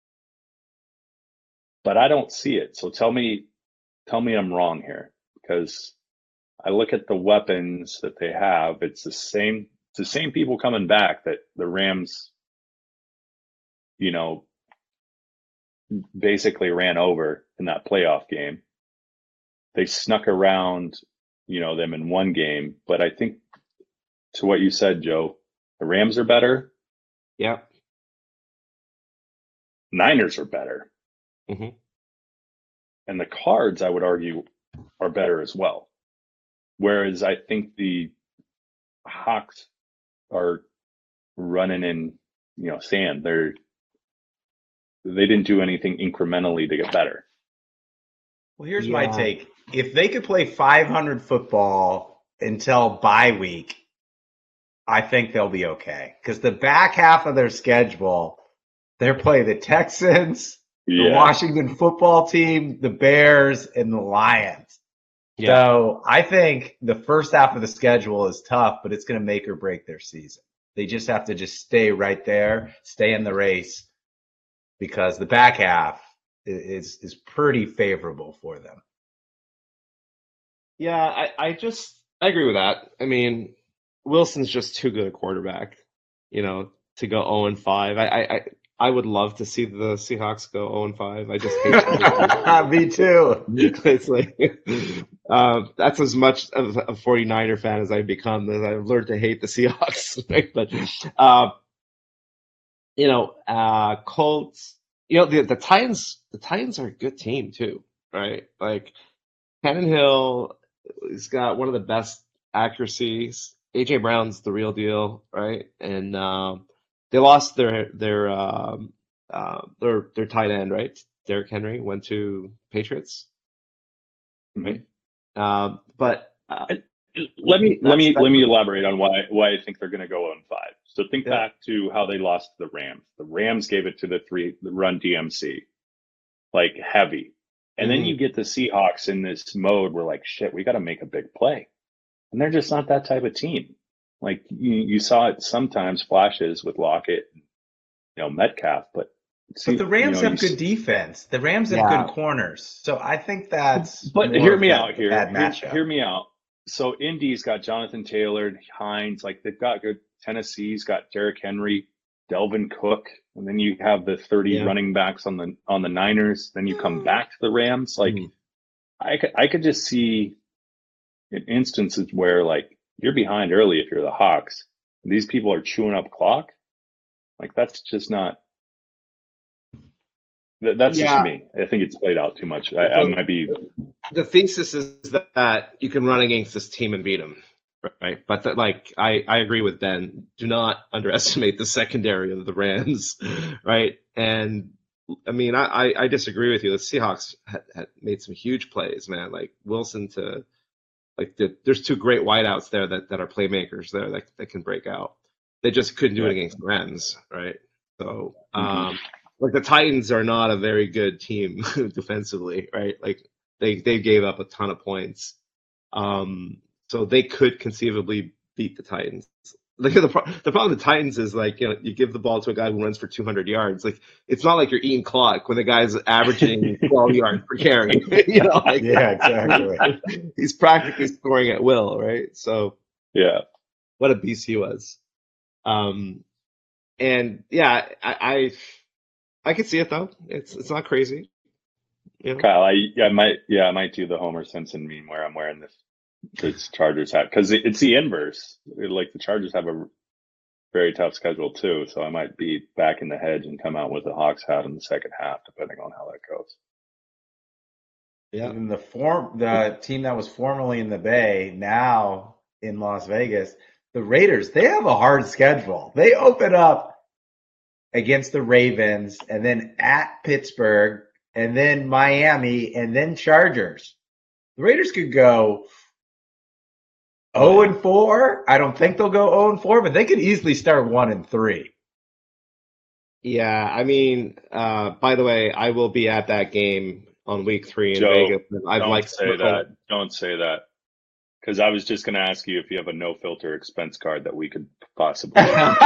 But I don't see it. So tell me I'm wrong here, because I look at the weapons that they have. It's the same people coming back that the Rams, basically ran over in that playoff game. They snuck around, them in one game. But I think, to what you said, Joe, the Rams are better. Yep. Niners are better. Mm-hmm. And the Cards, I would argue, are better as well. Whereas I think the Hawks are running in, sand. They didn't do anything incrementally to get better. Well, here's my take. If they could play 500 football until bye week, I think they'll be okay. Because the back half of their schedule, they're playing the Texans, the Washington football team, the Bears, and the Lions. Yeah. So I think the first half of the schedule is tough, but it's going to make or break their season. They just have to just stay right there, stay in the race, because the back half is pretty favorable for them. Yeah, I agree with that. I mean, Wilson's just too good a quarterback, to go 0-5. I would love to see the Seahawks go 0-5. I just hate Me too. It's like that's as much of a 49er fan as I've become, as I've learned to hate the Seahawks. Right? But Colts, the Titans are a good team too, right? Like Tannehill, he's got one of the best accuracies. AJ Brown's the real deal, right? And they lost their tight end, right? Derrick Henry went to Patriots, right? But let me elaborate on why I think they're going to go 0-5. So think back to how they lost to the Rams. The Rams gave it to the run DMC, like heavy. And then you get the Seahawks in this mode where like, shit, we got to make a big play. And they're just not that type of team. Like you saw it sometimes flashes with Lockett, Metcalf, but the Rams have good defense. The Rams have good corners. So I think that's hear me out here. Bad matchup. Hear me out. So Indy's got Jonathan Taylor, Hines, like they've got good. Tennessee's got Derrick Henry. Delvin Cook, and then you have the 30 running backs on the Niners. Then you come back to the Rams. Like I could just see instances where like you're behind early if you're the Hawks. These people are chewing up clock. Like that's just not. That's just me. I think it's played out too much. I might be. The thesis is that you can run against this team and beat them, right? But I agree with Ben. Do not underestimate the secondary of the Rams, right? And I mean, I disagree with you. The Seahawks had made some huge plays, man. Like Wilson to, like there's two great wideouts there that are playmakers there that can break out. They just couldn't do it against the Rams, right? So. Like the Titans are not a very good team defensively, right? Like they gave up a ton of points, so they could conceivably beat the Titans. Like the problem with the Titans is like you give the ball to a guy who runs for 200 yards. Like it's not like you're eating clock when the guy's averaging 12 yards per carry. Exactly. He's practically scoring at will, right? So what a beast he was. And yeah, I can see it though. It's not crazy. Kyle, I might do the Homer Simpson meme where I'm wearing this Chargers hat because it's the inverse. Like the Chargers have a very tough schedule too, so I might be back in the hedge and come out with the Hawks hat in the second half, depending on how that goes. Yeah, and the team that was formerly in the Bay, now in Las Vegas, the Raiders, they have a hard schedule. They open up against the Ravens, and then at Pittsburgh, and then Miami, and then Chargers. The Raiders could go 0-4. I don't think they'll go 0-4, but they could easily start 1-3. Yeah, I mean, by the way, I will be at that game on week 3 in Vegas. Don't say that. Because I was just going to ask you if you have a no-filter expense card that we could possibly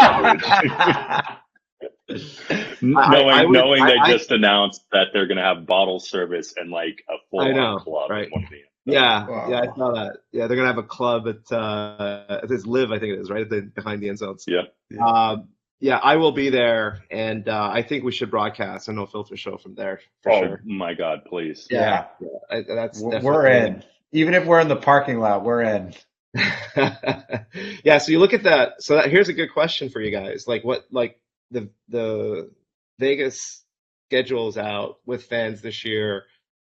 knowing they just announced that they're going to have bottle service and like a full-on club. Right. Yeah, I saw that. Yeah, they're going to have a club at this Live, I think it is, right? Behind the end zones. Yeah, I will be there, and I think we should broadcast a no filter show from there for sure. Oh my God, please! Yeah. We're in. Even if we're in the parking lot, we're in. Yeah. So you look at that. So here's a good question for you guys. Like the Vegas schedule's out with fans this year.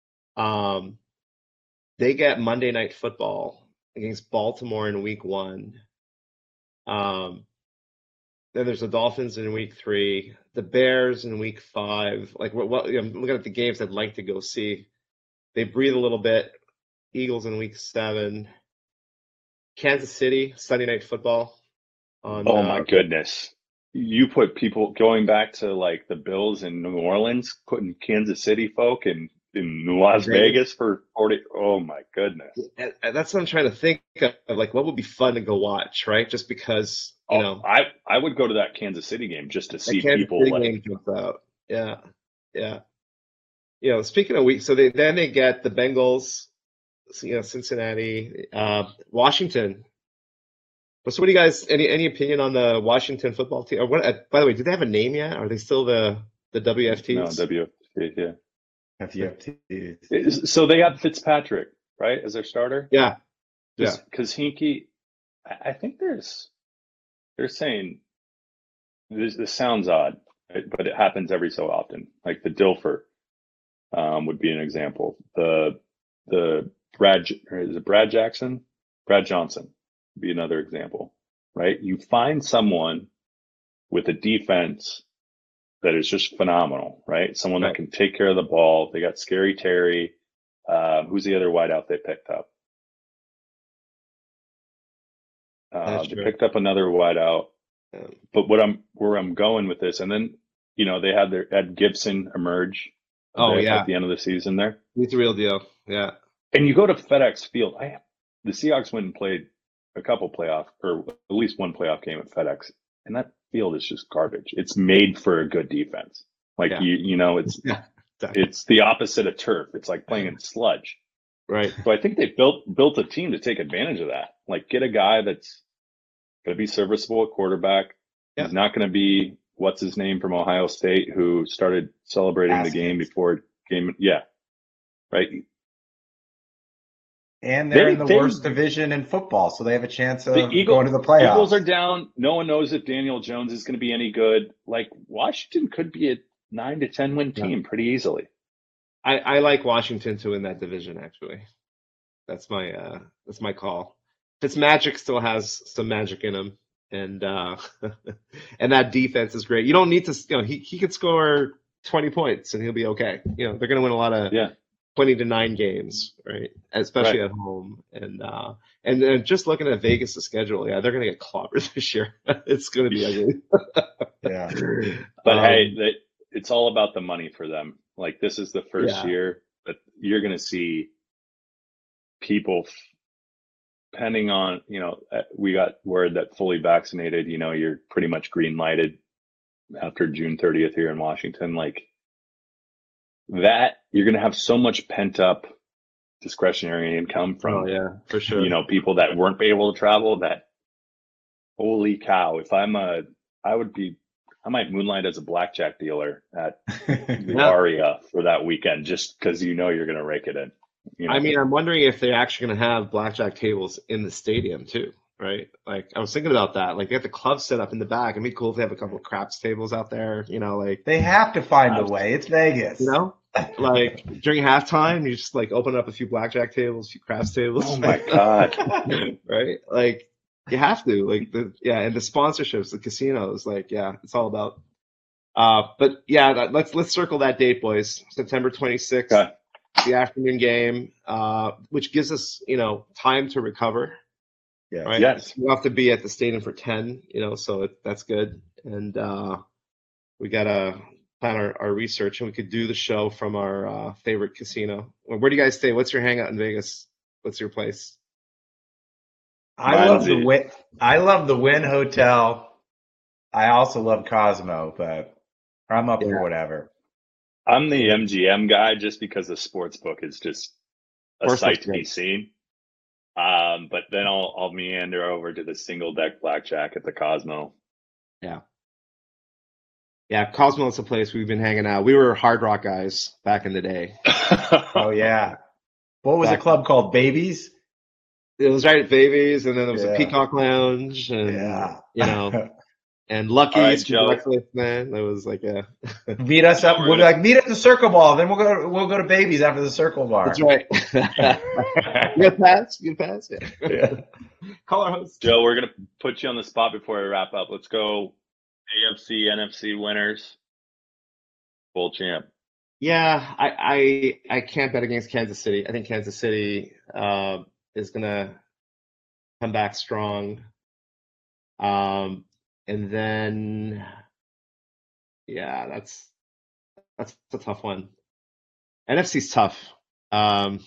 They get Monday Night Football against Baltimore in week 1. Then there's the Dolphins in week 3, the Bears in week 5. Like I'm looking at the games I'd like to go see. They breathe a little bit. Eagles in week 7. Kansas City Sunday Night Football. Oh my goodness! You put people going back to like the Bills in New Orleans, putting Kansas City folk in Las Vegas for 40. Oh my goodness! And that's what I'm trying to think of. Like, what would be fun to go watch, right? Just because I would go to that Kansas City game just to see people. Game jumps out. Yeah. Speaking of week, so they get the Bengals. Cincinnati, Washington. So what do you guys, any opinion on the Washington football team? Or by the way, do they have a name yet? Are they still the WFTs? No, WFT, yeah. FTFT. So they have Fitzpatrick, right, as their starter? Yeah. Because Hinkie, I think they're saying, this sounds odd, right? But it happens every so often. Like the Dilfer would be an example. The Brad Jackson? Brad Johnson would be another example, right? You find someone with a defense that is just phenomenal, right? Someone that can take care of the ball. They got Scary Terry. Who's the other wideout they picked up? They picked up another wideout. But where I'm going with this, and then they had Gibson emerge. At the end of the season there. He's the real deal. Yeah. And you go to FedEx Field. The Seahawks went and played a couple playoff, or at least one playoff game at FedEx, and that field is just garbage. It's made for a good defense. Like it's the opposite of turf. It's like playing in sludge. Right. So I think they built a team to take advantage of that. Like get a guy that's going to be serviceable at quarterback. Yeah. He's not going to be what's his name from Ohio State who started celebrating the game before game. Yeah, right. And they're in the worst division in football, so they have a chance of going to the playoffs. Eagles are down. No one knows if Daniel Jones is going to be any good. Like Washington could be a 9 to 10 win team pretty easily. I like Washington to win that division. Actually, that's my call. Fitzmagic still has some magic in him, and and that defense is great. You don't need to. He could score 20 points and he'll be okay. They're going to win a lot of 20-9 games, right? Especially at home. And just looking at Vegas' schedule, they're going to get clobbered this year. It's going to be ugly. Yeah. But hey, it's all about the money for them. Like this is the first year that you're going to see people, depending on, we got word that fully vaccinated, you're pretty much green lighted after June 30th here in Washington. Like, that you're going to have so much pent up discretionary income from, for sure. People that weren't able to travel. That holy cow! If I might moonlight as a blackjack dealer at the Aria for that weekend, just because you're going to rake it in. I mean, I'm wondering if they're actually going to have blackjack tables in the stadium too, right? Like I was thinking about that. Like they have the club set up in the back. It'd be cool if they have a couple of craps tables out there. Like they have to find a way. It's Vegas. Like during halftime, you just like open up a few blackjack tables, a few craps tables. Oh my god! Right? Like you have to. Like and the sponsorships, the casinos. Like it's all about. But let's circle that date, boys. September 26th, the afternoon game, which gives us time to recover. Yeah. Right? Yes. We'll have to be at the stadium for 10. So that's good, and we gotta plan our research, and we could do the show from our favorite casino. Where do you guys stay? What's your hangout in Vegas? What's your place? I love the Wynn Hotel. I also love Cosmo, but I'm up for whatever. I'm the MGM guy just because the sports book is just a sight to be seen. But then I'll meander over to the single deck blackjack at the Cosmo. Yeah, Cosmo is a place we've been hanging out. We were Hard Rock guys back in the day. Oh, yeah. What was the club called? Babies? It was right at Babies, and then there was a Peacock Lounge, and and Lucky's breakfast. Man, there was like a meet us up. We'll be like, meet at the Circle Ball, then we'll go to Babies after the Circle Bar. That's right. You pass. Yeah. Call our host. Joe, we're gonna put you on the spot before we wrap up. Let's go. AFC, NFC winners, full champ. Yeah, I can't bet against Kansas City. I think Kansas City is gonna come back strong. And then that's a tough one. NFC's tough. Man.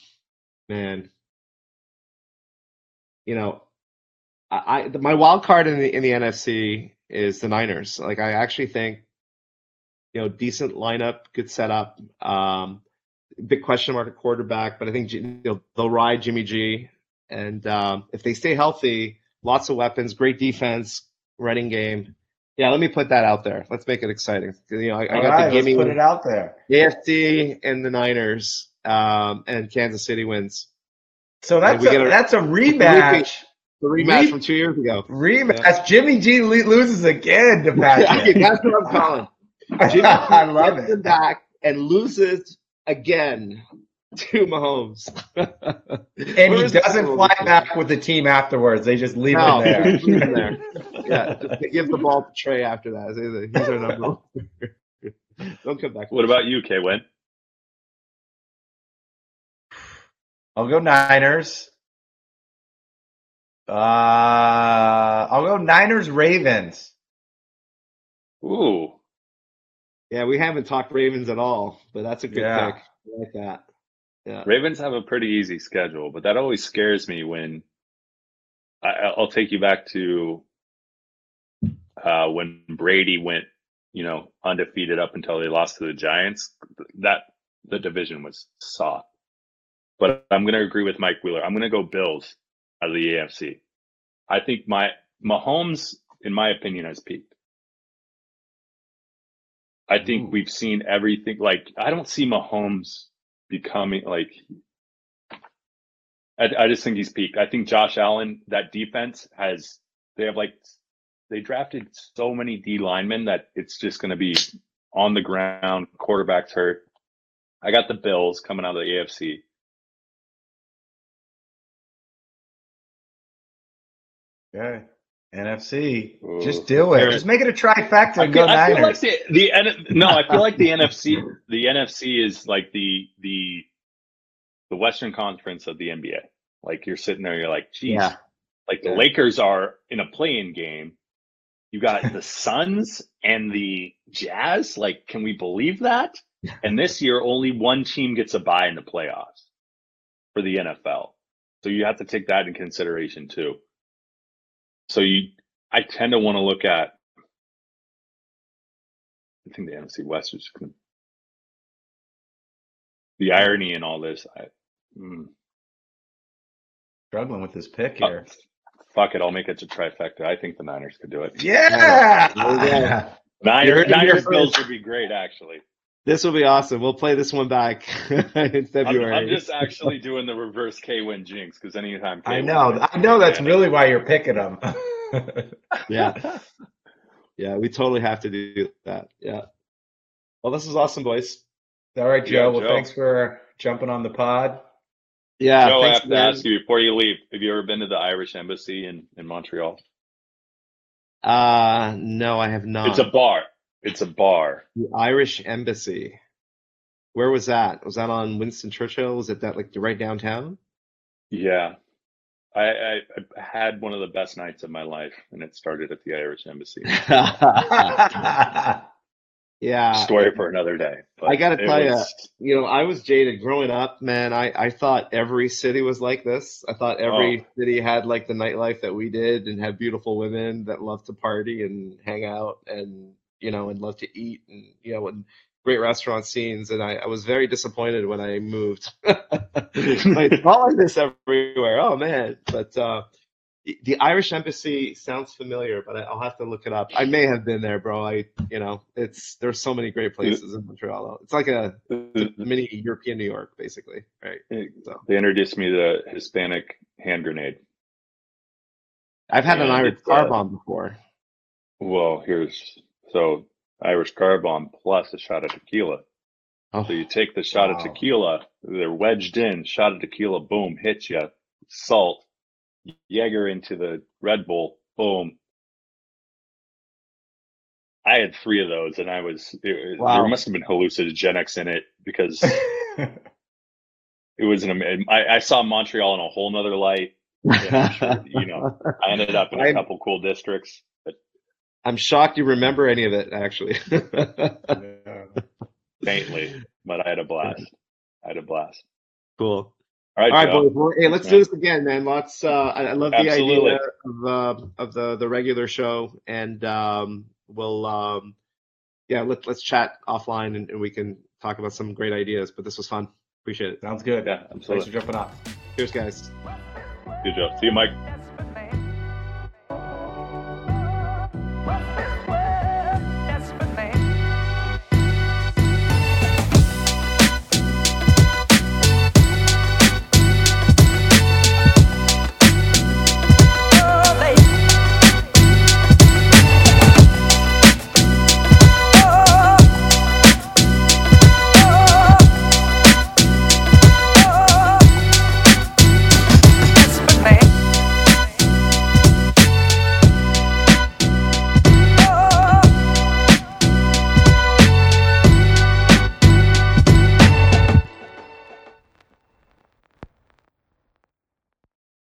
My wild card in the NFC is the Niners. Like I actually think, decent lineup, good setup. Big question mark at quarterback, but I think they'll ride Jimmy G. And if they stay healthy, lots of weapons, great defense, running game. Yeah, let me put that out there. Let's make it exciting. Let's put it out there. AFC and the Niners, and Kansas City wins. So that's a rematch. The rematch from 2 years ago. Rematch. Yeah. Jimmy G loses again to Patrick. That's what I'm calling. Jimmy G I love it. Back and loses again to Mahomes. And he doesn't fly back with the team afterwards. They just leave him there. Leave him there. Yeah, just give the ball to Trey after that. He's our number one. Don't come back. What about you, K-Win? I'll go Niners. I'll go Niners-Ravens. Ooh. Yeah, we haven't talked Ravens at all, but that's a good pick. I like that. Yeah. Ravens have a pretty easy schedule, but that always scares me when I'll take you back to when Brady went, undefeated up until they lost to the Giants. That the division was soft. But I'm going to agree with Mike Wheeler. I'm going to go Bills out of the AFC. I think Mahomes, in my opinion, has peaked. I think we've seen everything. Like, I don't see Mahomes becoming like. I just think he's peaked. I think Josh Allen, that defense they drafted so many D linemen that it's just going to be on the ground. Quarterback's hurt. I got the Bills coming out of the AFC. Okay. NFC. Ooh. Just do it. Just make it a trifecta and go I feel Niners. like I feel like the NFC. The NFC is like the Western Conference of the NBA. Like, you're sitting there, you're like, geez, Yeah. like the Lakers are in a play-in game. You got the Suns and the Jazz. Like, can we believe that? And this year, only one team gets a bye in the playoffs for the NFL. So you have to take that in consideration too. So I tend to want to look at. I think the NFC West is the irony in all this. Struggling with this pick here. Fuck it, I'll make it a trifecta. I think the Niners could do it. Yeah. Niners Bills would be great, actually. This will be awesome. We'll play this one back in February. I'm just actually doing the reverse K-Win jinx because anytime I know that's really why you're picking them. Yeah. Yeah, we totally have to do that. Yeah. Well, this is awesome, boys. All right, Joe. Yeah, well, Joe. Thanks for jumping on the pod. Yeah. Joe, I thanks have to ask you before you leave, have you ever been to the Irish Embassy in Montreal? No, I have not. It's a bar. It's a bar. The Irish Embassy. Where was that? Was that on Winston Churchill? Was it that like right downtown? Yeah. I had one of the best nights of my life, and it started at the Irish Embassy. Yeah. Story for another day. I got to tell you, I was jaded growing up, man. I thought every city was like this. I thought every city had like the nightlife that we did and had beautiful women that loved to party and hang out and, and love to eat and, and great restaurant scenes. And I was very disappointed when I moved. It's not like this everywhere. Oh, man. But the Irish Embassy sounds familiar, but I'll have to look it up. I may have been there, bro. There's so many great places in Montreal. It's like a mini European New York, basically, right? So they introduced me to the Hispanic hand grenade. I've had an Irish car bomb before. Well, Irish car bomb plus a shot of tequila. Oh, so you take the shot of tequila, they're wedged in, shot of tequila, boom, hits you, salt. Jaeger into the Red Bull, boom. I had 3 of those, and there must have been hallucinogenics in it because it was I saw Montreal in a whole nother light. I'm sure, I ended up in a couple cool districts. But I'm shocked you remember any of it, actually. Faintly, but I had a blast. Cool. All right, boys. Well, hey, let's do this again, man. Let's. I love the Absolutely. idea of the regular show, and we'll let's chat offline and we can talk about some great ideas. But this was fun. Appreciate it. Sounds good. Yeah, absolutely. Thanks for jumping on. Cheers, guys. Good job. See you, Mike.